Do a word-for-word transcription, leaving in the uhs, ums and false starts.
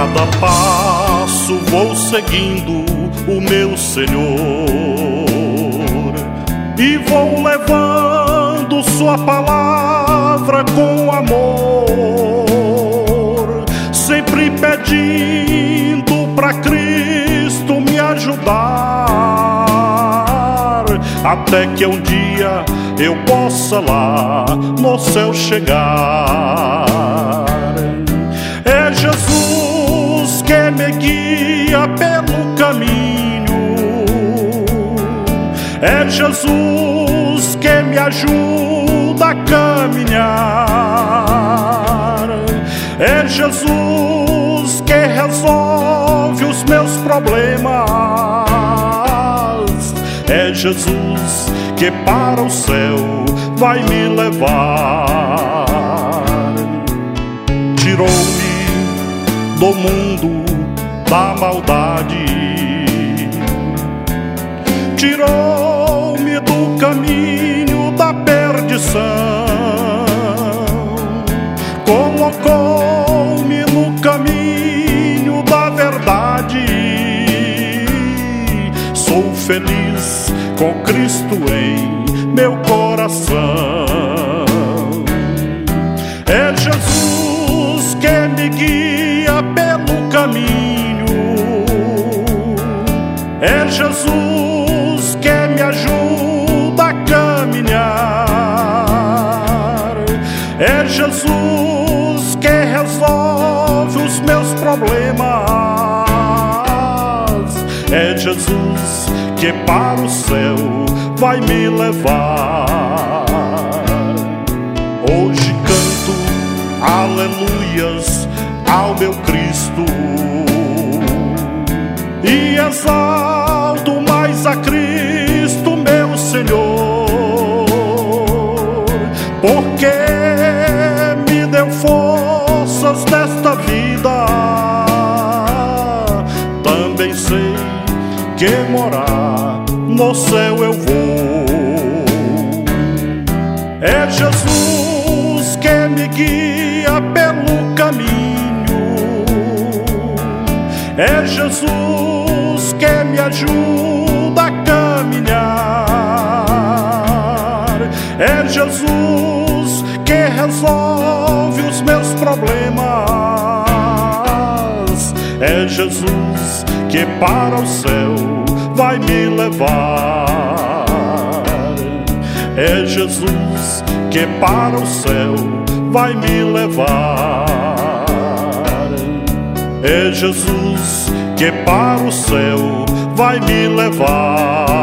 cada passo vou seguindo o meu Senhor e vou levando sua palavra com amor, sempre pedindo para Cristo me ajudar, até que um dia eu possa lá no céu chegar. É Jesus que me guia pelo caminho, é Jesus que me ajuda a caminhar, é Jesus que resolve os meus problemas, é Jesus que para o céu vai me levar. Tirou-me do mundo da maldade, tirou-me do caminho da perdição, colocou-me no caminho da verdade. Sou feliz com Cristo em meu coração. É Jesus que me guia pelo caminho, é Jesus que me ajuda a caminhar, é Jesus que resolve os meus problemas, é Jesus que para o céu vai me levar. Hoje canto aleluias ao meu Cristo e exalto mais a Cristo, meu Senhor, porque me deu forças nesta vida. Também sei que morar no céu eu vou. É Jesus que me guia pelo caminho, é Jesus que me ajuda a caminhar, é Jesus que resolve os meus problemas, é Jesus que para o céu vai me levar. É Jesus que para o céu vai me levar. É Jesus que para o céu vai me levar.